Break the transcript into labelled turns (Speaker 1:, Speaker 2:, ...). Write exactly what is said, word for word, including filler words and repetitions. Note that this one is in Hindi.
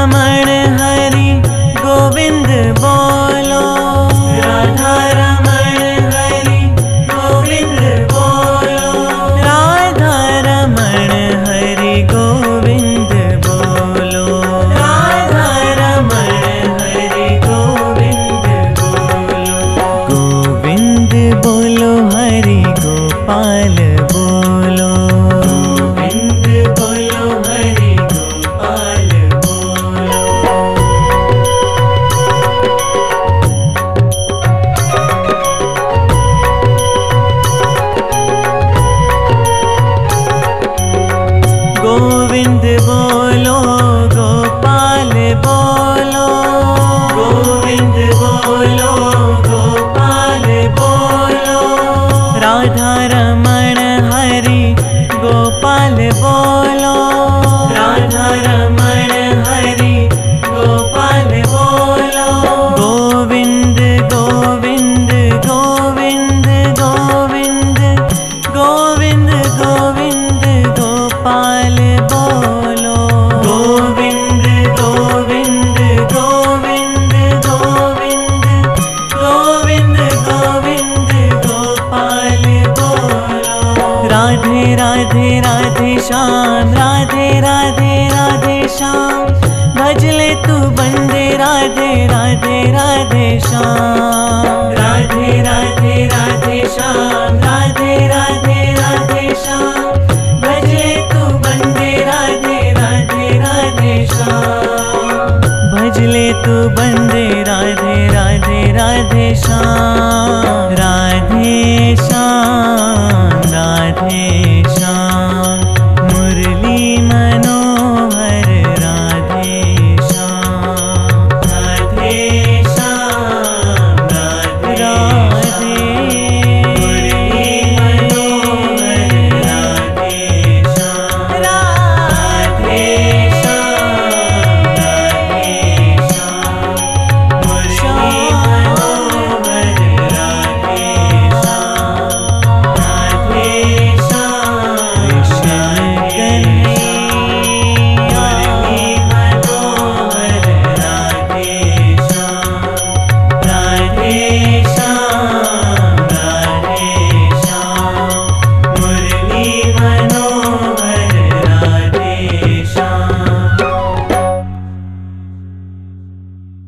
Speaker 1: रमण हरि गोविंद बोलो, राधा रमण हरि गोविंद बोलो, राधा रमण हरि गोविंद बोलो, राधा रमण हरि गोविंद बोलो, गोविंद बोलो हरि गोपाल बोलो, गोविंद बोलो हरि गोपाल बोलो। गोविंद बोलो गोपाल बोलो, गोविंद बोलो गोपाल बोलो, राधा रमण हरि गोपाल बोलो, राधा रमण हरि गोपाल बोलो, गोविंद गोविंद गोविंद गोविंद गोविंद गोविंद गोपाल बोलो, गोविंद गोविंद गोविंद गोविंद गोविंद गोविंद गोपाल बोलो, राधे राधे राधे श्याम, राधे राधे राधे श्याम, भजले तू बंदे राधे राधे राधे श्याम, राधे राधे राधे श्याम, राधे राधे राधे श्याम, भजले तू बंदे राधे राधे राधे श्याम, भजले तू बंदे राधे राधे राधे श्याम, राधे श्याम।